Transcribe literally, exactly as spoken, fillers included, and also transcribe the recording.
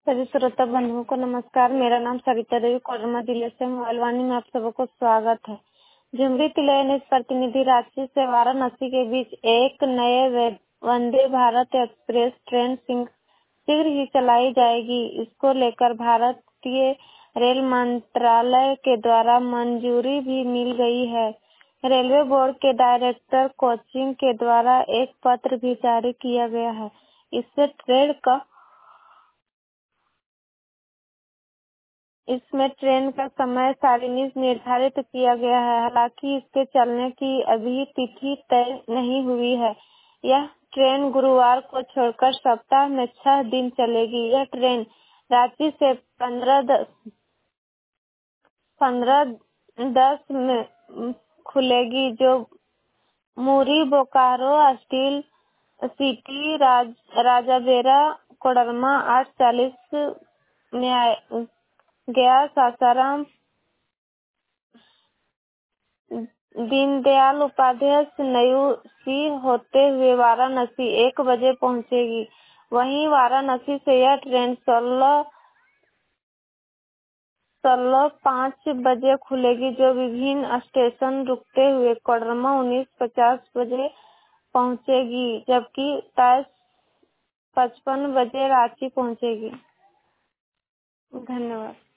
सभी श्रोता बंधुओं को नमस्कार। मेरा नाम सविता देवी कोडरमा जिले से मोबाइलवाणी में आप सबको स्वागत है। झुमरी तिलय प्रतिनिधि रांची से वाराणसी के बीच एक नए वंदे भारत एक्सप्रेस ट्रेन शीघ्र ही चलाई जाएगी। इसको लेकर भारतीय रेल मंत्रालय के द्वारा मंजूरी भी मिल गई है। रेलवे बोर्ड के डायरेक्टर कोचिंग के द्वारा एक पत्र भी जारी किया गया है। इससे ट्रेन का इसमें ट्रेन का समय सारिणी निर्धारित किया गया है। हालांकि इसके चलने की अभी तिथि तय नहीं हुई है। यह ट्रेन गुरुवार को छोड़कर सप्ताह में छह दिन चलेगी। यह ट्रेन रांची से पंद्रह दस पंद्रह दस में खुलेगी, जो मुरी बोकारो स्टील सिटी राज, राजाबेरा कोडरमा आठ चालीस में आए, गया सासाराम दीनदयाल उपाध्याय नयू सी होते हुए वाराणसी एक बजे पहुंचेगी। वहीं वाराणसी से यह ट्रेन सोलह सोलह पाँच बजे खुलेगी, जो विभिन्न स्टेशन रुकते हुए कोडरमा उन्नीस पचास बजे पहुंचेगी, जबकि तेईस पचपन बजे रांची पहुंचेगी। धन्यवाद।